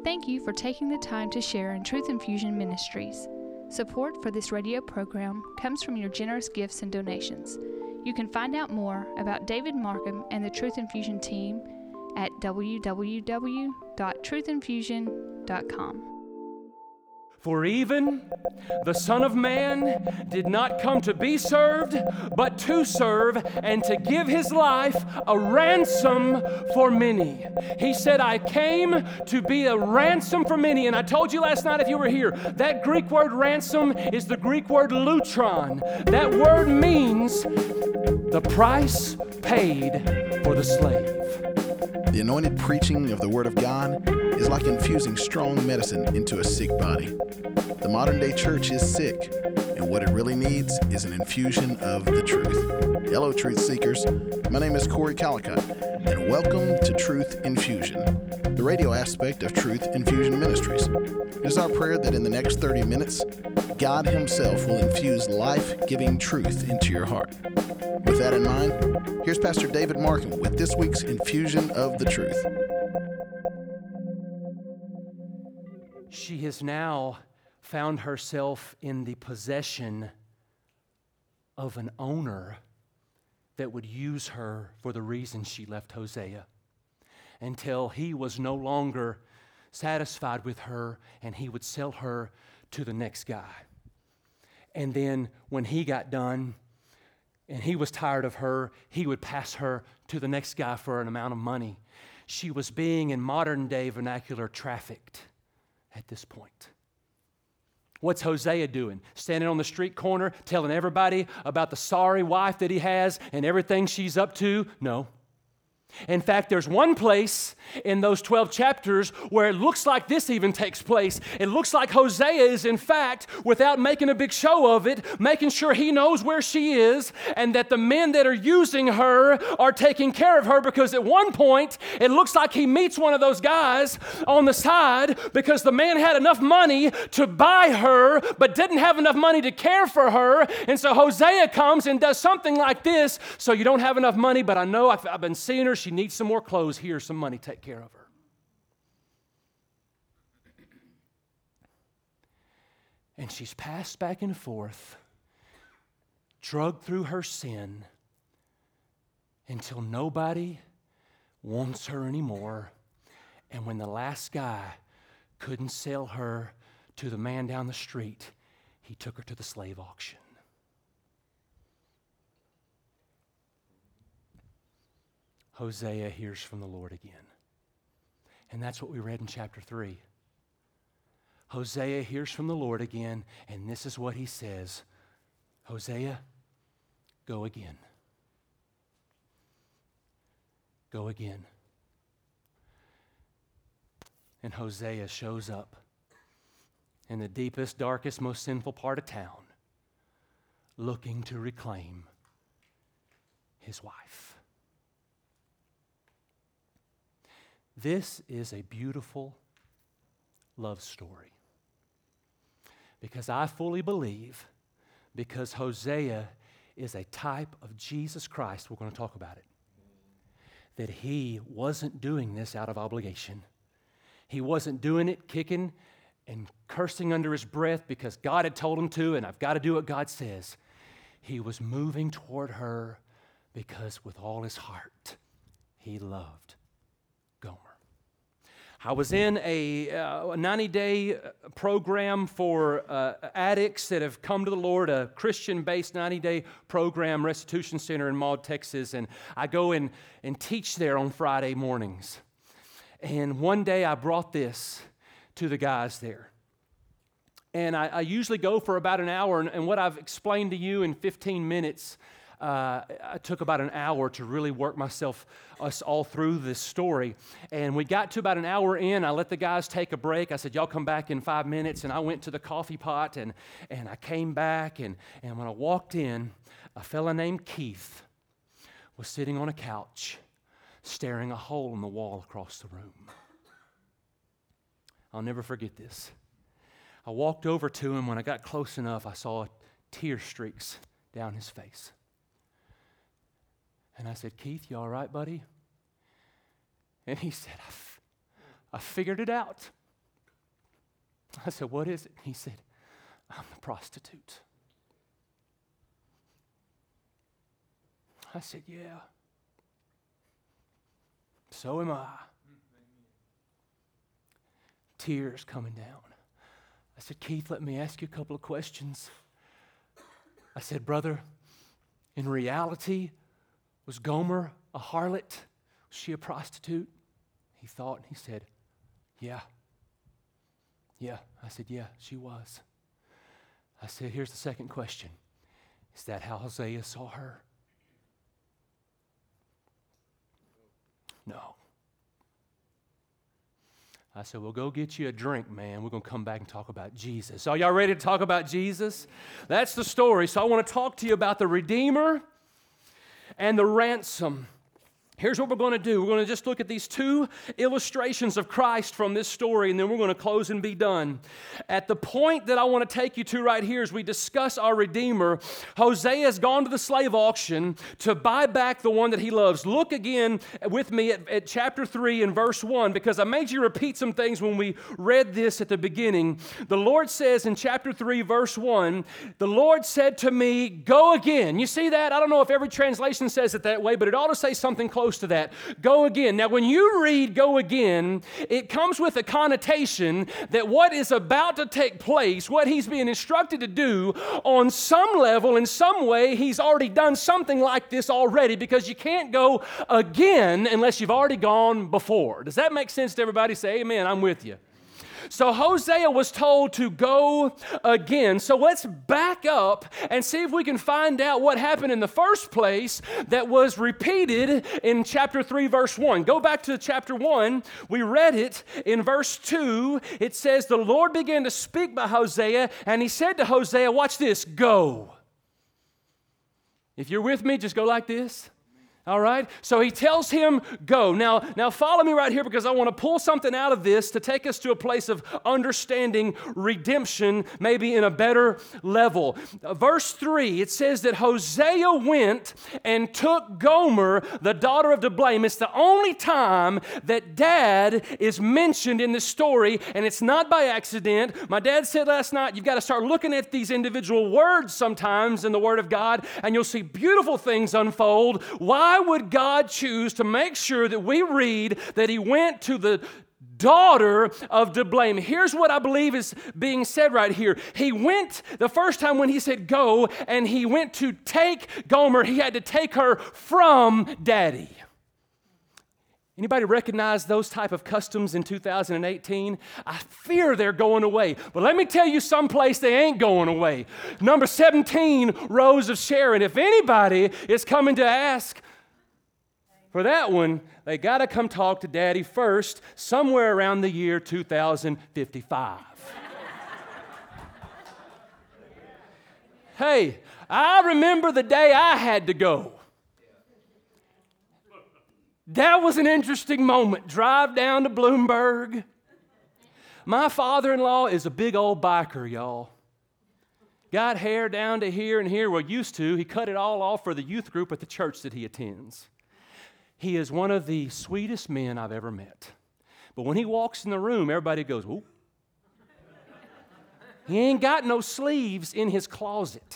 Thank you for taking the time to share in Truth Infusion Ministries. Support for this radio program comes from your generous gifts and donations. You can find out more about David Markham and the Truth Infusion team at www.truthinfusion.com. For even the Son of Man did not come to be served, but to serve and to give his life a ransom for many. He said, I came to be a ransom for many. And I told you last night if you were here, that Greek word ransom is the Greek word lutron. That word means the price paid for the slave. The anointed preaching of the Word of God is like infusing strong medicine into a sick body. The modern day church is sick, and what it really needs is an infusion of the truth. Hello, truth seekers. My name is Corey Calicott, and welcome to Truth Infusion, the radio aspect of Truth Infusion Ministries. It is our prayer that in the next 30 minutes, God Himself will infuse life-giving truth into your heart. With that in mind, here's Pastor David Markham with this week's Infusion of the Truth. She has now found herself in the possession of an owner that would use her for the reason she left Hosea, until he was no longer satisfied with her and he would sell her to the next guy. And then when he got done and he was tired of her, he would pass her to the next guy for an amount of money. She was being, in modern day vernacular, trafficked at this point. What's Hosea doing? Standing on the street corner telling everybody about the sorry wife that he has and everything she's up to? No. In fact, there's one place in those 12 chapters where it looks like this even takes place. It looks like Hosea is, in fact, without making a big show of it, making sure he knows where she is and that the men that are using her are taking care of her, because at one point, it looks like he meets one of those guys on the side because the man had enough money to buy her but didn't have enough money to care for her. And so Hosea comes and does something like this. So you don't have enough money, but I know I've been seeing her. She needs some more clothes. Here's some money. Take care of her. And she's passed back and forth, drugged through her sin until nobody wants her anymore. And when the last guy couldn't sell her to the man down the street, he took her to the slave auction. Hosea hears from the Lord again. And that's what we read in chapter 3. Hosea hears from the Lord again, and this is what he says. Hosea, go again. Go again. And Hosea shows up in the deepest, darkest, most sinful part of town, looking to reclaim his wife. This is a beautiful love story, because I fully believe, because Hosea is a type of Jesus Christ, we're going to talk about it, that he wasn't doing this out of obligation. He wasn't doing it kicking and cursing under his breath because God had told him to, and I've got to do what God says. He was moving toward her because with all his heart, he loved Gomer. I was in a 90-day program for addicts that have come to the Lord, a Christian-based 90-day program, Restitution Center in Maud, Texas, and I go and teach there on Friday mornings. And one day I brought this to the guys there. And I usually go for about an hour, and what I've explained to you in 15 minutes, I took about an hour to really work us all through this story. And we got to about an hour in. I let the guys take a break. I said, y'all come back in 5 minutes. And I went to the coffee pot, and I came back. And when I walked in, a fella named Keith was sitting on a couch, staring a hole in the wall across the room. I'll never forget this. I walked over to him. When I got close enough, I saw tear streaks down his face. And I said, Keith, you all right, buddy? And he said, I figured it out. I said, what is it? He said, I'm the prostitute. I said, yeah. So am I. Tears coming down. I said, Keith, let me ask you a couple of questions. I said, brother, in reality, was Gomer a harlot? Was she a prostitute? He thought and he said, yeah. Yeah. I said, yeah, she was. I said, here's the second question. Is that how Hosea saw her? No. I said, well, go get you a drink, man. We're going to come back and talk about Jesus. Are y'all ready to talk about Jesus? That's the story. So I want to talk to you about the Redeemer and the ransom. Here's what we're going to do. We're going to just look at these two illustrations of Christ from this story, and then we're going to close and be done. At the point that I want to take you to right here as we discuss our Redeemer, Hosea has gone to the slave auction to buy back the one that he loves. Look again with me at chapter 3 and verse 1, because I made you repeat some things when we read this at the beginning. The Lord says in chapter 3, verse 1, the Lord said to me, go again. You see that? I don't know if every translation says it that way, but it ought to say something close to that. Go again. Now, when you read go again, it comes with a connotation that what is about to take place, what he's being instructed to do, on some level, in some way, he's already done something like this already, because you can't go again unless you've already gone before. Does that make sense to everybody? Say amen. I'm with you. So Hosea was told to go again. So let's back up and see if we can find out what happened in the first place that was repeated in chapter 3, verse 1. Go back to chapter 1. We read it in verse 2. It says, the Lord began to speak by Hosea, and he said to Hosea, watch this, go. If you're with me, just go like this. All right? So he tells him, go. Now follow me right here, because I want to pull something out of this to take us to a place of understanding redemption, maybe in a better level. Verse 3, it says that Hosea went and took Gomer, the daughter of Diblaim. It's the only time that dad is mentioned in this story, and it's not by accident. My dad said last night, you've got to start looking at these individual words sometimes in the Word of God, and you'll see beautiful things unfold. Why would God choose to make sure that we read that he went to the daughter of Diblaim? Here's what I believe is being said right here. He went the first time when he said go, and he went to take Gomer. He had to take her from daddy. Anybody recognize those type of customs in 2018? I fear they're going away. But let me tell you someplace they ain't going away. Number 17, Rose of Sharon. If anybody is coming to ask for that one, they got to come talk to Daddy first, somewhere around the year 2055. Hey, I remember the day I had to go. That was an interesting moment. Drive down to Bloomberg. My father-in-law is a big old biker, y'all. Got hair down to here and here. Well, used to. He cut it all off for the youth group at the church that he attends. He is one of the sweetest men I've ever met. But when he walks in the room, everybody goes, whoop. He ain't got no sleeves in his closet.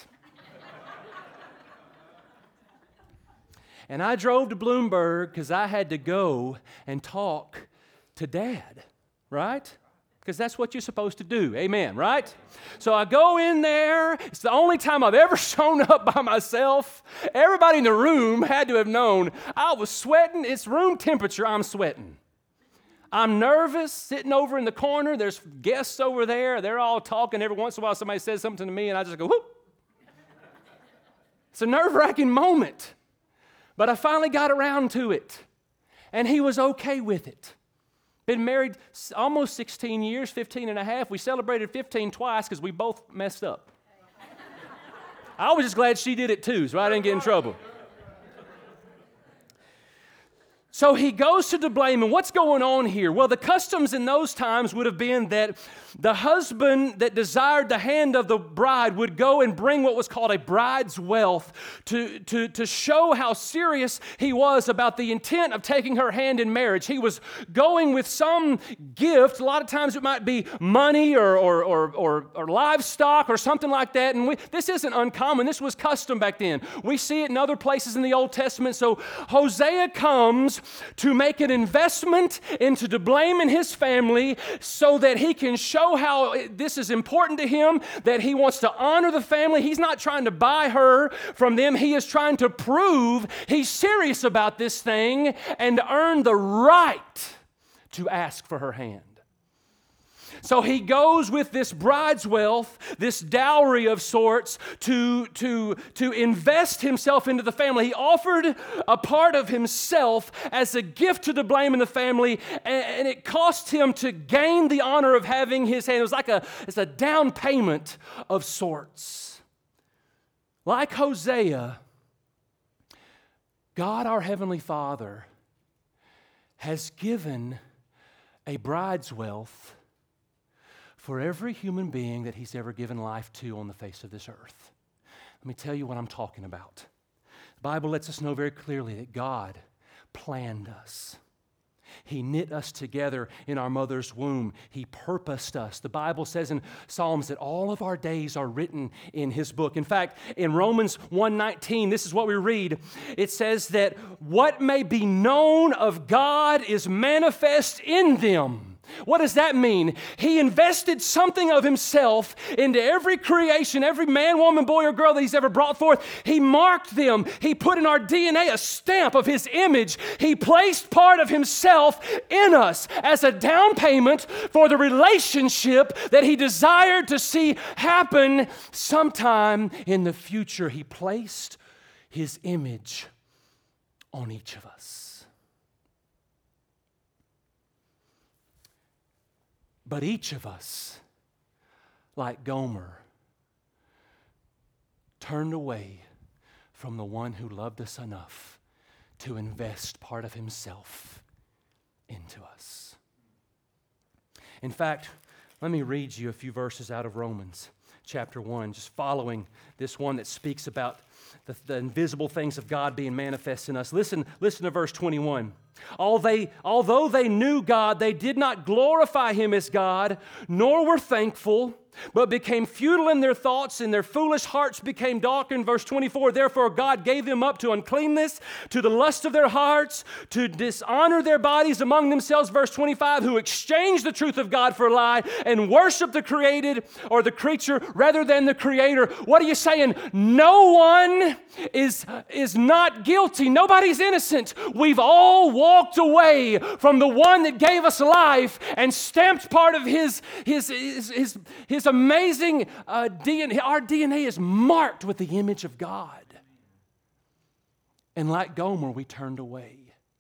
And I drove to Bloomberg because I had to go and talk to Dad, right? Because that's what you're supposed to do, amen, right? So I go in there. It's the only time I've ever shown up by myself. Everybody in the room had to have known I was sweating. It's room temperature, I'm sweating. I'm nervous, sitting over in the corner. There's guests over there. They're all talking. Every once in a while somebody says something to me, and I just go, whoop. It's a nerve-wracking moment. But I finally got around to it, and he was okay with it. Been married almost 16 years, 15 and a half. We celebrated 15 twice because we both messed up. I was just glad she did it too, so I didn't get in trouble. So he goes to Diblaim, and what's going on here? Well, the customs in those times would have been that the husband that desired the hand of the bride would go and bring what was called a bride's wealth to show how serious he was about the intent of taking her hand in marriage. He was going with some gift. A lot of times it might be money or livestock or something like that. And this isn't uncommon. This was custom back then. We see it in other places in the Old Testament. So Hosea comes to make an investment into Diblaim and his family so that he can show how this is important to him, that he wants to honor the family. He's not trying to buy her from them. He is trying to prove he's serious about this thing and earn the right to ask for her hand. So he goes with this bride's wealth, this dowry of sorts, to invest himself into the family. He offered a part of himself as a gift to Diblaim and the family, and it cost him to gain the honor of having his hand. It was like it's a down payment of sorts. Like Hosea, God, our Heavenly Father, has given a bride's wealth for every human being that He's ever given life to on the face of this earth. Let me tell you what I'm talking about. The Bible lets us know very clearly that God planned us. He knit us together in our mother's womb. He purposed us. The Bible says in Psalms that all of our days are written in His book. In fact, in Romans 1:19, this is what we read. It says that what may be known of God is manifest in them. What does that mean? He invested something of Himself into every creation, every man, woman, boy, or girl that He's ever brought forth. He marked them. He put in our DNA a stamp of His image. He placed part of Himself in us as a down payment for the relationship that He desired to see happen sometime in the future. He placed His image on each of us. But each of us, like Gomer, turned away from the one who loved us enough to invest part of Himself into us. In fact, let me read you a few verses out of Romans chapter 1, just following this one that speaks about the invisible things of God being manifest in us. Listen to verse 21. Although they knew God, they did not glorify Him as God, nor were thankful, but became futile in their thoughts, and their foolish hearts became darkened. Verse 24, therefore God gave them up to uncleanness, to the lust of their hearts, to dishonor their bodies among themselves. Verse 25, who exchanged the truth of God for a lie and worshiped the created or the creature rather than the Creator. What are you saying? No one is not guilty. Nobody's innocent. We've all walked away from the one that gave us life and stamped part of His amazing DNA. Our DNA is marked with the image of God. And like Gomer, we turned away.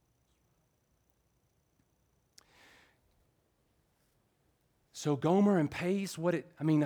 So Hosea pays what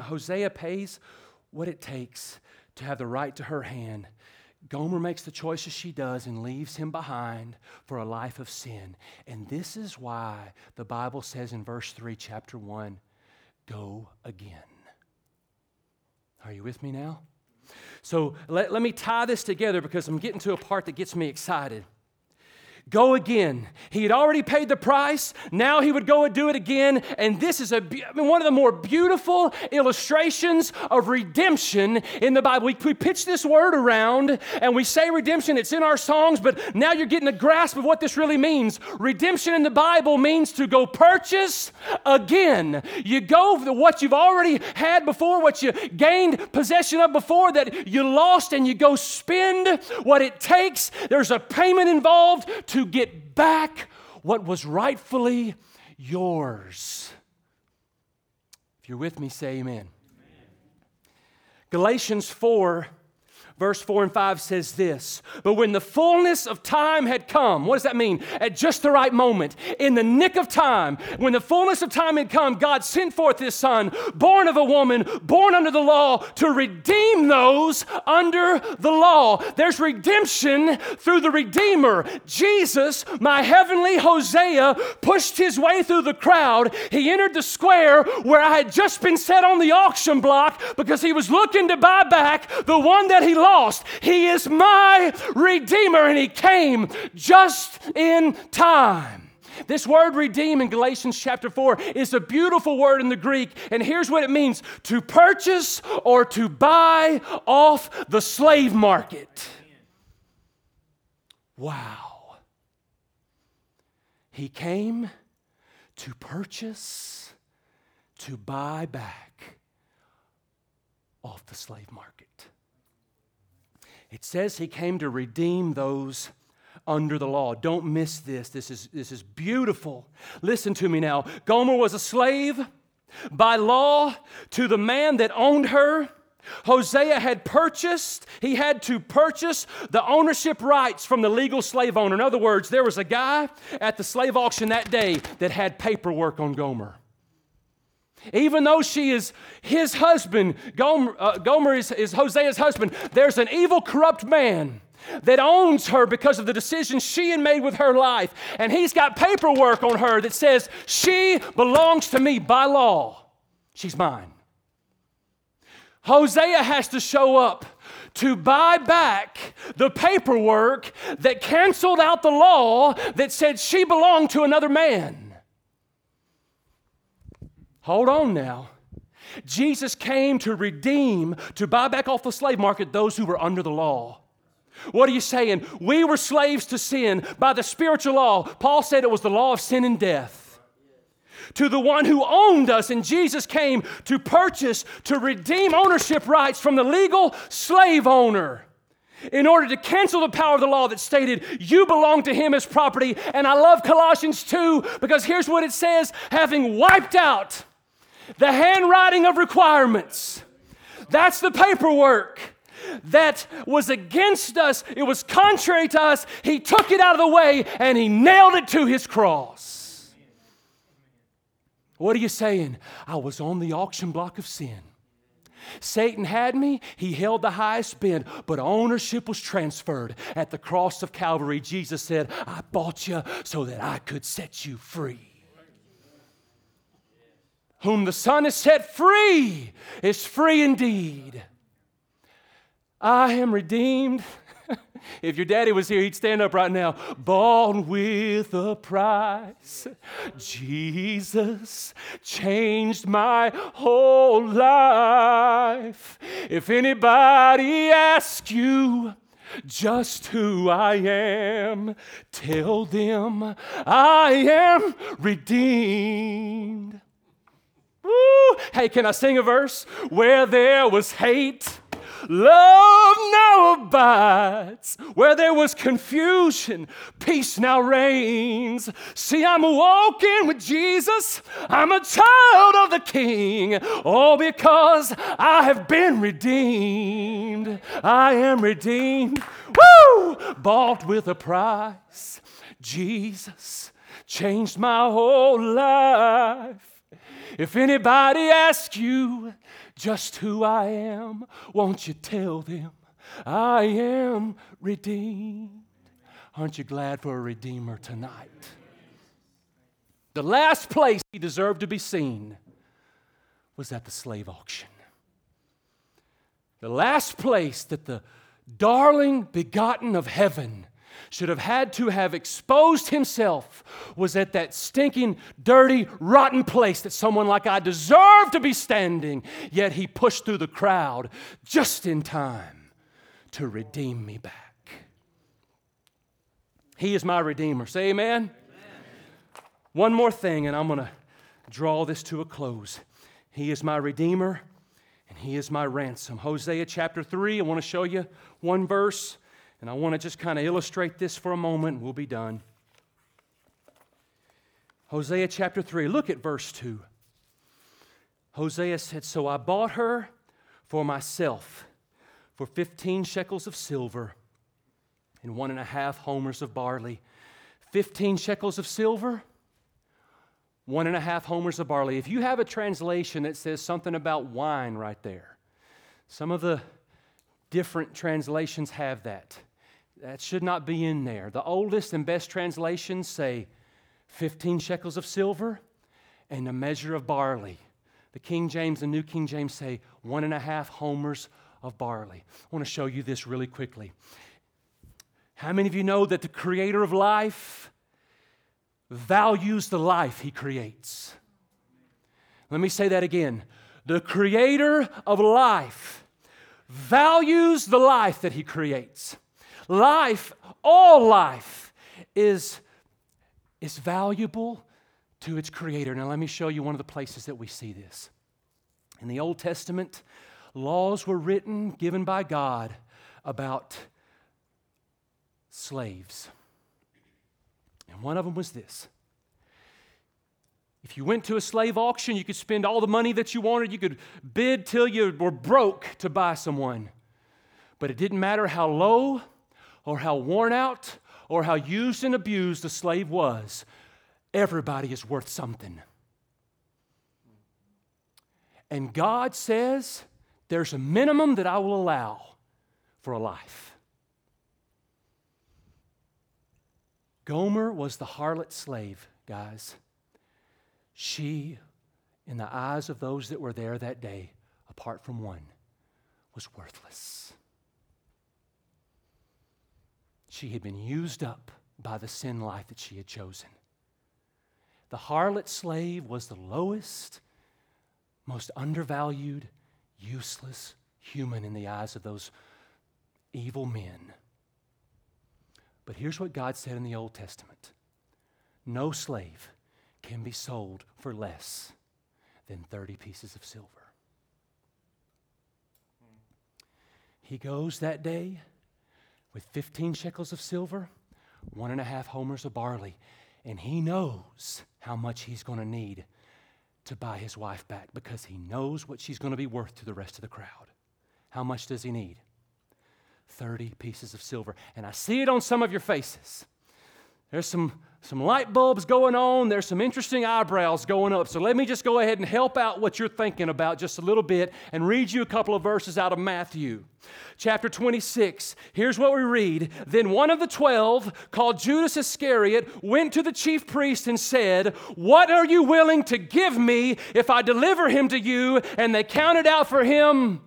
it takes to have the right to her hand. Gomer makes the choices she does and leaves him behind for a life of sin. And this is why the Bible says in verse 3, chapter 1, go again. Are you with me now? So let me tie this together because I'm getting to a part that gets me excited. Go again. He had already paid the price. Now He would go and do it again. And this is one of the more beautiful illustrations of redemption in the Bible. We pitch this word around and we say redemption. It's in our songs, but now you're getting a grasp of what this really means. Redemption in the Bible means to go purchase again. You go what you've already had before, what you gained possession of before that you lost, and you go spend what it takes. There's a payment involved to get back what was rightfully yours. If you're with me, say amen. Galatians 4, verse 4 and 5 says this, "But when the fullness of time had come," what does that mean? At just the right moment, in the nick of time, when the fullness of time had come, God sent forth His Son, born of a woman, born under the law, to redeem those under the law. There's redemption through the Redeemer. Jesus, my heavenly Hosea, pushed His way through the crowd. He entered the square where I had just been set on the auction block because He was looking to buy back the one that He lost. He is my Redeemer, and He came just in time. This word redeem in Galatians chapter 4 is a beautiful word in the Greek, and here's what it means: to purchase or to buy off the slave market. Wow. He came to purchase, to buy back off the slave market. It says He came to redeem those under the law. Don't miss this. This is beautiful. Listen to me now. Gomer was a slave by law to the man that owned her. Hosea had to purchase the ownership rights from the legal slave owner. In other words, there was a guy at the slave auction that day that had paperwork on Gomer. Even though she is his husband, Gomer is Hosea's husband, there's an evil, corrupt man that owns her because of the decisions she had made with her life. And he's got paperwork on her that says, she belongs to me by law. She's mine. Hosea has to show up to buy back the paperwork that canceled out the law that said she belonged to another man. Hold on now. Jesus came to redeem, to buy back off the slave market those who were under the law. What are you saying? We were slaves to sin by the spiritual law. Paul said it was the law of sin and death. To the one who owned us, and Jesus came to purchase, to redeem ownership rights from the legal slave owner in order to cancel the power of the law that stated you belong to Him as property. And I love Colossians 2 because here's what it says: having wiped out the handwriting of requirements. That's the paperwork that was against us. It was contrary to us. He took it out of the way and He nailed it to His cross. What are you saying? I was on the auction block of sin. Satan had me. He held the highest bid, but ownership was transferred. At the cross of Calvary, Jesus said, I bought you so that I could set you free. Whom the Son has set free is free indeed. I am redeemed. If your daddy was here, he'd stand up right now. Bought with a price. Jesus changed my whole life. If anybody asks you just who I am, tell them I am redeemed. Woo! Hey, can I sing a verse? Where there was hate, love now abides. Where there was confusion, peace now reigns. See, I'm walking with Jesus. I'm a child of the King. All because I have been redeemed. I am redeemed. Woo! Bought with a price. Jesus changed my whole life. If anybody asks you just who I am, won't you tell them I am redeemed? Aren't you glad for a Redeemer tonight? The last place He deserved to be seen was at the slave auction. The last place that the darling begotten of heaven should have had to have exposed Himself was at that stinking, dirty, rotten place that someone like I deserved to be standing. Yet He pushed through the crowd just in time to redeem me back. He is my Redeemer. Say amen. One more thing, and I'm going to draw this to a close. He is my Redeemer, and He is my ransom. Hosea chapter 3, I want to show you one verse. And I want to just kind of illustrate this for a moment, and we'll be done. Hosea chapter 3, look at verse 2. Hosea said, so I bought her for myself for 15 shekels of silver and 1.5 homers of barley. 15 shekels of silver, 1.5 homers of barley. If you have a translation that says something about wine right there, some of the different translations have that. That should not be in there. The oldest and best translations say 15 shekels of silver and a measure of barley. The King James and New King James say 1.5 homers of barley. I want to show you this really quickly. How many of you know that the Creator of life values the life He creates? Let me say that again. The Creator of life values the life that He creates. Life, all life, is valuable to its Creator. Now let me show you one of the places that we see this. In the Old Testament, laws were written, given by God, about slaves. And one of them was this. If you went to a slave auction, you could spend all the money that you wanted. You could bid till you were broke to buy someone. But it didn't matter how low or how worn out or how used and abused a slave was. Everybody is worth something. And God says, there's a minimum that I will allow for a life. Gomer was the harlot slave, guys. She, in the eyes of those that were there that day, apart from one, was worthless. She had been used up by the sin life that she had chosen. The harlot slave was the lowest, most undervalued, useless human in the eyes of those evil men. But here's what God said in the Old Testament. No slave can be sold for less than 30 pieces of silver. He goes that day with 15 shekels of silver, 1.5 homers of barley, and he knows how much he's going to need to buy his wife back because he knows what she's going to be worth to the rest of the crowd. How much does he need? 30 pieces of silver. And I see it on some of your faces. There's some light bulbs going on. There's some interesting eyebrows going up. So let me just go ahead and help out what you're thinking about just a little bit and read you a couple of verses out of Matthew. Chapter 26. Here's what we read. Then one of the 12, called Judas Iscariot, went to the chief priest and said, "What are you willing to give me if I deliver him to you?" And they counted out for him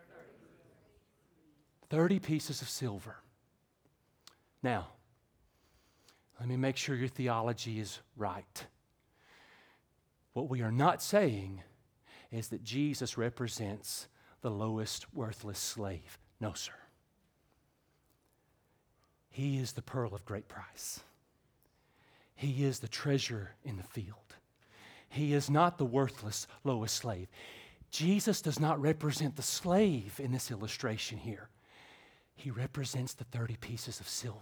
30 pieces of silver. Now, let me make sure your theology is right. What we are not saying is that Jesus represents the lowest, worthless slave. No, sir. He is the pearl of great price. He is the treasure in the field. He is not the worthless, lowest slave. Jesus does not represent the slave in this illustration here. He represents the 30 pieces of silver.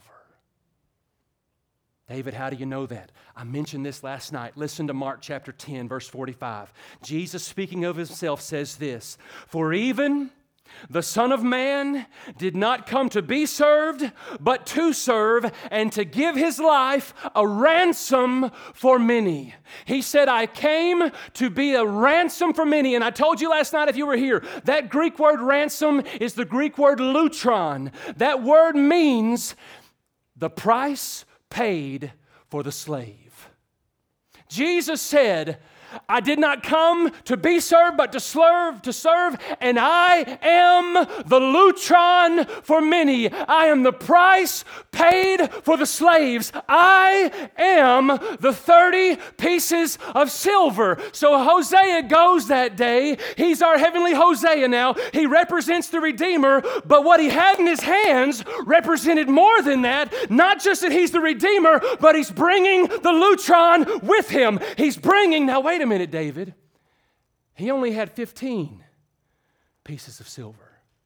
David, how do you know that? I mentioned this last night. Listen to Mark chapter 10, verse 45. Jesus, speaking of himself, says this, "For even the Son of Man did not come to be served, but to serve and to give his life a ransom for many." He said, I came to be a ransom for many. And I told you last night, if you were here, that Greek word ransom is the Greek word lutron. That word means the price paid for the slave. Jesus said, I did not come to be served, but to serve, and I am the lutron for many. I am the price paid for the slaves. I am the 30 pieces of silver. So Hosea goes that day. He's our heavenly Hosea now. He represents the Redeemer, but what he had in his hands represented more than that. Not just that he's the Redeemer, but he's bringing the lutron with him. He's bringing, now wait a minute, David. He only had 15 pieces of silver.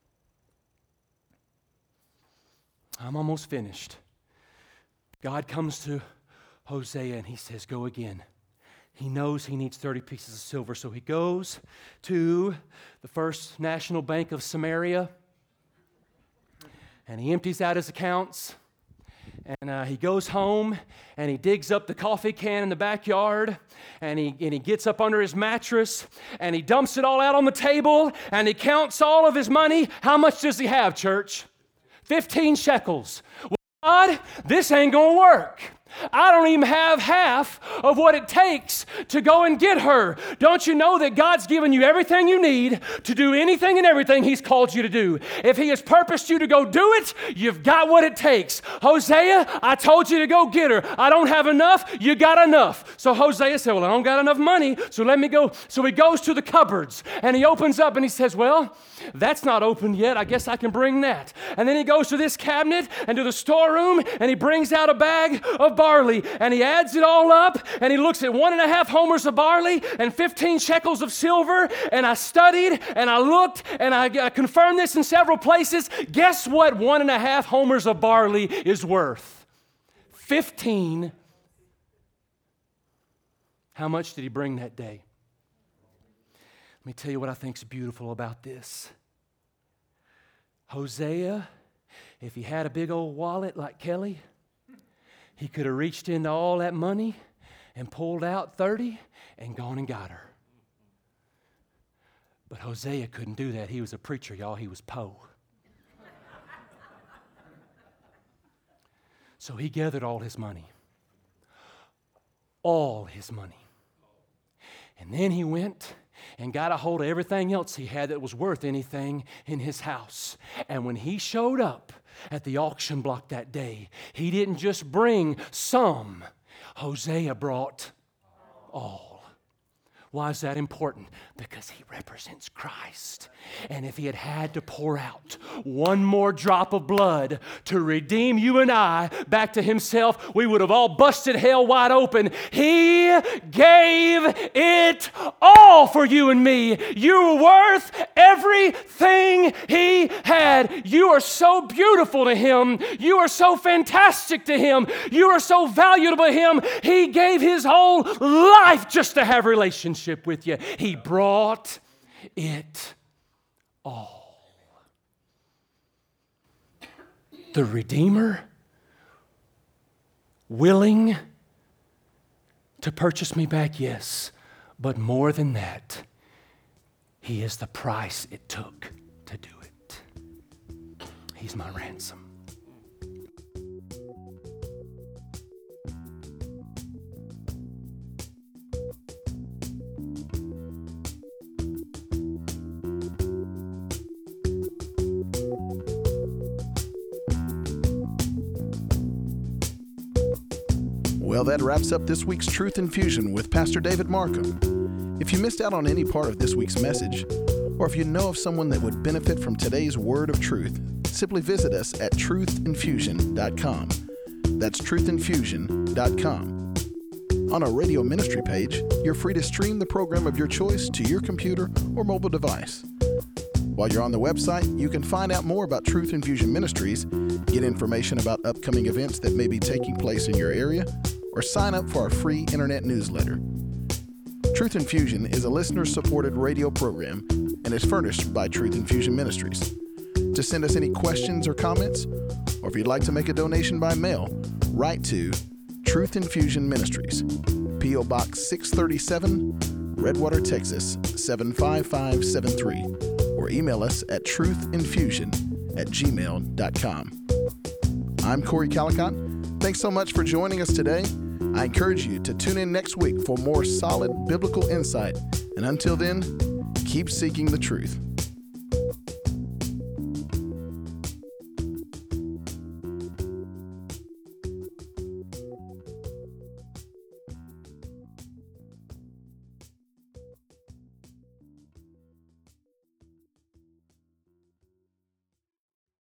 I'm almost finished. God comes to Hosea and he says, go again. He knows he needs 30 pieces of silver, so he goes to the First National Bank of Samaria and he empties out his accounts, and he goes home, and he digs up the coffee can in the backyard, and he gets up under his mattress, and he dumps it all out on the table, and he counts all of his money. How much does he have, church? 15 shekels. Well, God, this ain't gonna work. I don't even have half of what it takes to go and get her. Don't you know that God's given you everything you need to do anything and everything He's called you to do? If He has purposed you to go do it, you've got what it takes. Hosea, I told you to go get her. I don't have enough. You got enough. So Hosea said, well, I don't got enough money, so let me go. So he goes to the cupboards, and he opens up, and he says, well, that's not open yet. I guess I can bring that. And then he goes to this cabinet and to the storeroom, and he brings out a bag of barley, and he adds it all up, and he looks at 1.5 homers of barley and 15 shekels of silver. And I studied, and I looked, and I confirmed this in several places. Guess what 1.5 homers of barley is worth? 15. How much did he bring that day? Let me tell you what I think is beautiful about this. Hosea, if he had a big old wallet like Kelly, he could have reached into all that money and pulled out 30 and gone and got her. But Hosea couldn't do that. He was a preacher, y'all. He was Poe. So he gathered all his money. All his money. And then he went and got a hold of everything else he had that was worth anything in his house. And when he showed up at the auction block that day, he didn't just bring some. Hosea brought all. Why is that important? Because he represents Christ. And if he had had to pour out one more drop of blood to redeem you and I back to himself, we would have all busted hell wide open. He gave it all for you and me. You were worth everything he had. You are so beautiful to him. You are so fantastic to him. You are so valuable to him. He gave his whole life just to have relationship with you. He brought it all. The Redeemer, willing to purchase me back, yes, but more than that, He is the price it took to do it. He's my ransom. Well, that wraps up this week's Truth Infusion with Pastor David Markham. If you missed out on any part of this week's message, or if you know of someone that would benefit from today's word of truth, simply visit us at truthinfusion.com. That's truthinfusion.com. On our radio ministry page, you're free to stream the program of your choice to your computer or mobile device. While you're on the website, you can find out more about Truth Infusion Ministries, get information about upcoming events that may be taking place in your area, or sign up for our free internet newsletter. Truth Infusion is a listener-supported radio program and is furnished by Truth Infusion Ministries. To send us any questions or comments, or if you'd like to make a donation by mail, write to Truth Infusion Ministries, P.O. Box 637, Redwater, Texas 75573, or email us at truthinfusion@gmail.com. I'm Corey Calicott. Thanks so much for joining us today. I encourage you to tune in next week for more solid biblical insight. And until then, keep seeking the truth.